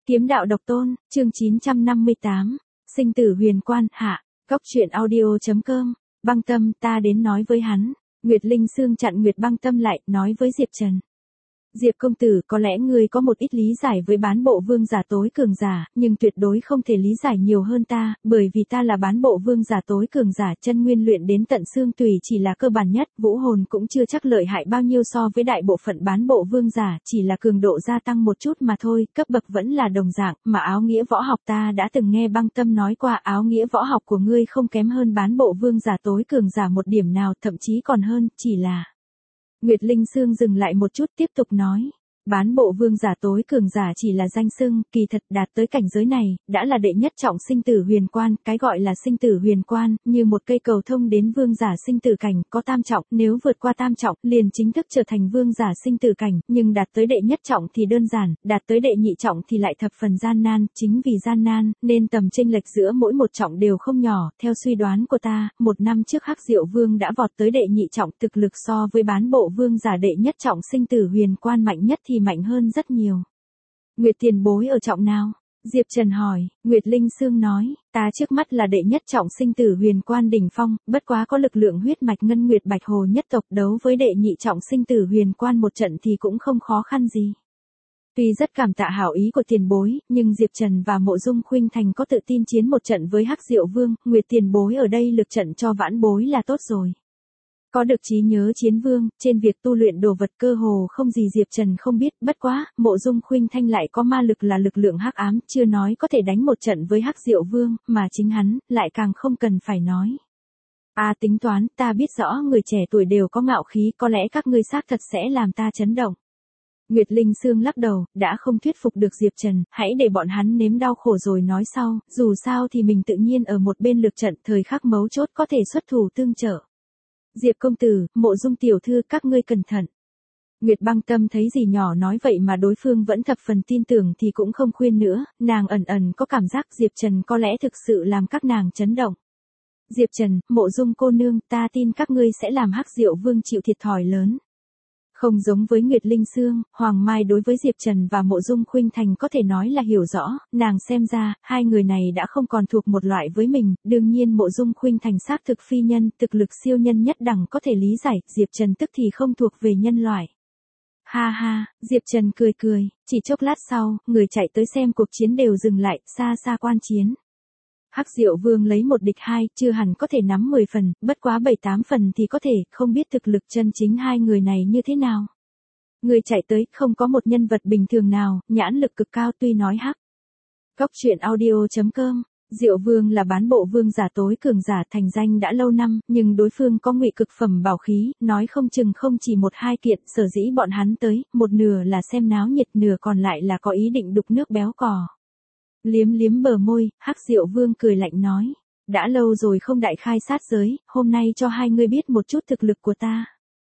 Kiếm đạo độc tôn, chương 958, sinh tử huyền quan, hạ, góc truyện audio.com, Băng Tâm, ta đến nói với hắn. Nguyệt Linh Sương chặn Nguyệt Băng Tâm lại, nói với Diệp Trần. Diệp công tử, có lẽ ngươi có một ít lý giải với bán bộ vương giả tối cường giả, nhưng tuyệt đối không thể lý giải nhiều hơn ta, bởi vì ta là bán bộ vương giả tối cường giả, chân nguyên luyện đến tận xương tùy chỉ là cơ bản nhất, vũ hồn cũng chưa chắc lợi hại bao nhiêu so với đại bộ phận bán bộ vương giả, chỉ là cường độ gia tăng một chút mà thôi, cấp bậc vẫn là đồng dạng, mà áo nghĩa võ học ta đã từng nghe Băng Tâm nói qua, áo nghĩa võ học của ngươi không kém hơn bán bộ vương giả tối cường giả một điểm nào, thậm chí còn hơn, chỉ là... Nguyệt Linh Sương dừng lại một chút tiếp tục nói. Bán bộ vương giả tối cường giả chỉ là danh xưng, kỳ thật đạt tới cảnh giới này, đã là đệ nhất trọng sinh tử huyền quan, cái gọi là sinh tử huyền quan, như một cây cầu thông đến vương giả sinh tử cảnh, có tam trọng, nếu vượt qua tam trọng, liền chính thức trở thành vương giả sinh tử cảnh, nhưng đạt tới đệ nhất trọng thì đơn giản, đạt tới đệ nhị trọng thì lại thập phần gian nan, chính vì gian nan, nên tầm chênh lệch giữa mỗi một trọng đều không nhỏ, theo suy đoán của ta, một năm trước Hắc Diệu Vương đã vọt tới đệ nhị trọng, thực lực so với bán bộ vương giả đệ nhất trọng sinh tử huyền quan mạnh nhất thì mạnh hơn rất nhiều. Nguyệt tiền bối ở trọng nào? Diệp Trần hỏi. Nguyệt Linh Sương nói, ta trước mắt là đệ nhất trọng sinh tử huyền quan đỉnh phong, bất quá có lực lượng huyết mạch ngân nguyệt bạch hồ nhất tộc, đấu với đệ nhị trọng sinh tử huyền quan một trận thì cũng không khó khăn gì. Tuy rất cảm tạ hảo ý của tiền bối, nhưng Diệp Trần và Mộ Dung Khuynh Thành có tự tin chiến một trận với Hắc Diệu Vương, Nguyệt tiền bối ở đây lực trận cho vãn bối là tốt rồi. Có được trí nhớ chiến vương, trên việc tu luyện đồ vật cơ hồ không gì Diệp Trần không biết, bất quá, Mộ Dung Khuynh Thanh lại có ma lực là lực lượng hắc ám, chưa nói có thể đánh một trận với Hắc Diệu Vương, mà chính hắn, lại càng không cần phải nói. Tính toán, ta biết rõ người trẻ tuổi đều có ngạo khí, có lẽ các ngươi xác thật sẽ làm ta chấn động. Nguyệt Linh Sương lắc đầu, đã không thuyết phục được Diệp Trần, hãy để bọn hắn nếm đau khổ rồi nói sau, dù sao thì mình tự nhiên ở một bên lực trận, thời khắc mấu chốt có thể xuất thủ tương trợ. Diệp công tử, Mộ Dung tiểu thư, các ngươi cẩn thận. Nguyệt Băng Tâm thấy dì nhỏ nói vậy mà đối phương vẫn thập phần tin tưởng thì cũng không khuyên nữa, nàng ẩn ẩn có cảm giác Diệp Trần có lẽ thực sự làm các nàng chấn động. Diệp Trần, Mộ Dung cô nương, ta tin các ngươi sẽ làm Hắc Diệu Vương chịu thiệt thòi lớn. Không giống với Nguyệt Linh Sương, Hoàng Mai đối với Diệp Trần và Mộ Dung Khuynh Thành có thể nói là hiểu rõ, nàng xem ra, hai người này đã không còn thuộc một loại với mình, đương nhiên Mộ Dung Khuynh Thành xác thực phi nhân, thực lực siêu nhân nhất đẳng có thể lý giải, Diệp Trần tức thì không thuộc về nhân loại. Ha ha, Diệp Trần cười cười, chỉ chốc lát sau, người chạy tới xem cuộc chiến đều dừng lại, xa xa quan chiến. Hắc Diệu Vương lấy một địch hai, chưa hẳn có thể nắm 10 phần, bất quá 7-8 phần thì có thể, không biết thực lực chân chính hai người này như thế nào. Người chạy tới, không có một nhân vật bình thường nào, nhãn lực cực cao tuy nói hắc. Góc truyện audio.com, Diệu Vương là bán bộ vương giả tối cường giả thành danh đã lâu năm, nhưng đối phương có ngụy cực phẩm bảo khí, nói không chừng không chỉ 1-2 kiện, sở dĩ bọn hắn tới, một nửa là xem náo nhiệt, nửa còn lại là có ý định đục nước béo cò. Liếm liếm bờ môi, Hắc Diệu Vương cười lạnh nói. Đã lâu rồi không đại khai sát giới, hôm nay cho hai ngươi biết một chút thực lực của ta.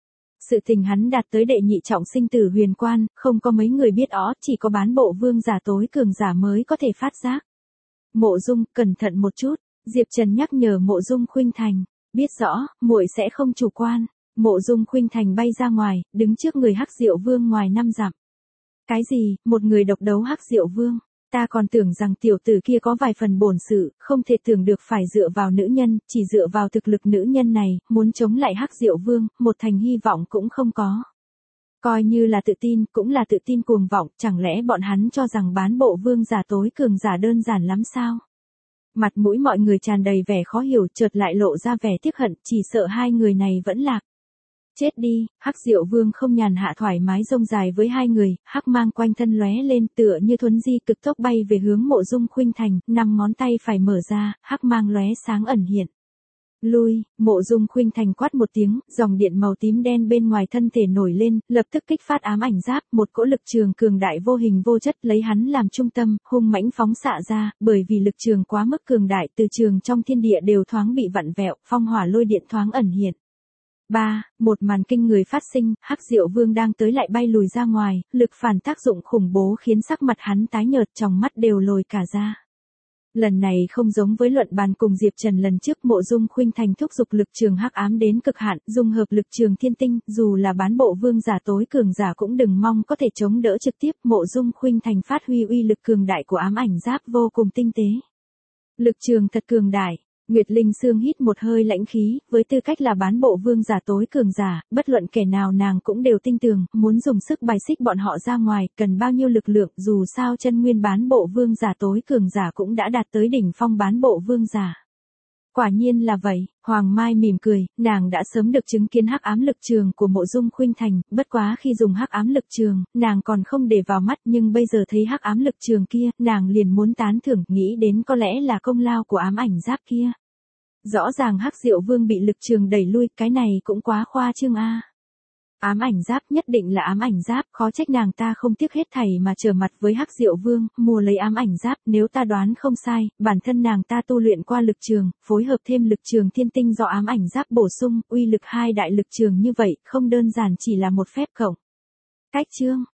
Sự tình hắn đạt tới đệ nhị trọng sinh tử huyền quan, không có mấy người biết ó, chỉ có bán bộ vương giả tối cường giả mới có thể phát giác. Mộ Dung, cẩn thận một chút, Diệp Trần nhắc nhở Mộ Dung Khuynh Thành. Biết rõ, muội sẽ không chủ quan. Mộ Dung Khuynh Thành bay ra ngoài, đứng trước người Hắc Diệu Vương ngoài 5 dặm. Cái gì, một người độc đấu Hắc Diệu Vương? Ta còn tưởng rằng tiểu tử kia có vài phần bổn sự, không thể tưởng được phải dựa vào nữ nhân, chỉ dựa vào thực lực nữ nhân này, muốn chống lại Hắc Diệu Vương, một thành hy vọng cũng không có. Coi như là tự tin, cũng là tự tin cuồng vọng, chẳng lẽ bọn hắn cho rằng bán bộ vương giả tối cường giả đơn giản lắm sao? Mặt mũi mọi người tràn đầy vẻ khó hiểu, chợt lại lộ ra vẻ tiếc hận, chỉ sợ hai người này vẫn lạc. Chết đi, Hắc Diệu Vương không nhàn hạ thoải mái rông dài với hai người, hắc mang quanh thân lóe lên tựa như thuấn di cực tốc bay về hướng Mộ Dung Khuynh Thành, 5 ngón tay phải mở ra, hắc mang lóe sáng ẩn hiện. Lui, Mộ Dung Khuynh Thành quát một tiếng, dòng điện màu tím đen bên ngoài thân thể nổi lên, lập tức kích phát ám ảnh giáp, một cỗ lực trường cường đại vô hình vô chất lấy hắn làm trung tâm, hung mãnh phóng xạ ra, bởi vì lực trường quá mức cường đại, từ trường trong thiên địa đều thoáng bị vặn vẹo, phong hỏa lôi điện thoáng ẩn hiện. Một màn kinh người phát sinh, Hắc Diệu Vương đang tới lại bay lùi ra ngoài, lực phản tác dụng khủng bố khiến sắc mặt hắn tái nhợt, tròng mắt đều lồi cả ra. Lần này không giống với luận bàn cùng Diệp Trần lần trước, Mộ Dung Khuynh Thành thúc giục lực trường hắc ám đến cực hạn, dung hợp lực trường thiên tinh, dù là bán bộ vương giả tối cường giả cũng đừng mong có thể chống đỡ trực tiếp. Mộ Dung Khuynh Thành phát huy uy lực cường đại của ám ảnh giáp vô cùng tinh tế. Lực trường thật cường đại. Nguyệt Linh Sương hít một hơi lãnh khí, với tư cách là bán bộ vương giả tối cường giả, bất luận kẻ nào nàng cũng đều tin tưởng, muốn dùng sức bài xích bọn họ ra ngoài, cần bao nhiêu lực lượng, dù sao chân nguyên bán bộ vương giả tối cường giả cũng đã đạt tới đỉnh phong bán bộ vương giả. Quả nhiên là vậy, Hoàng Mai mỉm cười, nàng đã sớm được chứng kiến hắc ám lực trường của Mộ Dung Khuynh Thành, bất quá khi dùng hắc ám lực trường, nàng còn không để vào mắt, nhưng bây giờ thấy hắc ám lực trường kia, nàng liền muốn tán thưởng, nghĩ đến có lẽ là công lao của ám ảnh giáp kia. Rõ ràng Hắc Diệu Vương bị lực trường đẩy lui, cái này cũng quá khoa trương a. Ám ảnh giáp, nhất định là ám ảnh giáp, khó trách nàng ta không tiếc hết thảy mà trở mặt với Hắc Diệu Vương, mua lấy ám ảnh giáp. Nếu ta đoán không sai, bản thân nàng ta tu luyện qua lực trường, phối hợp thêm lực trường thiên tinh do ám ảnh giáp bổ sung, uy lực hai đại lực trường như vậy, không đơn giản chỉ là một phép cộng. Cách chương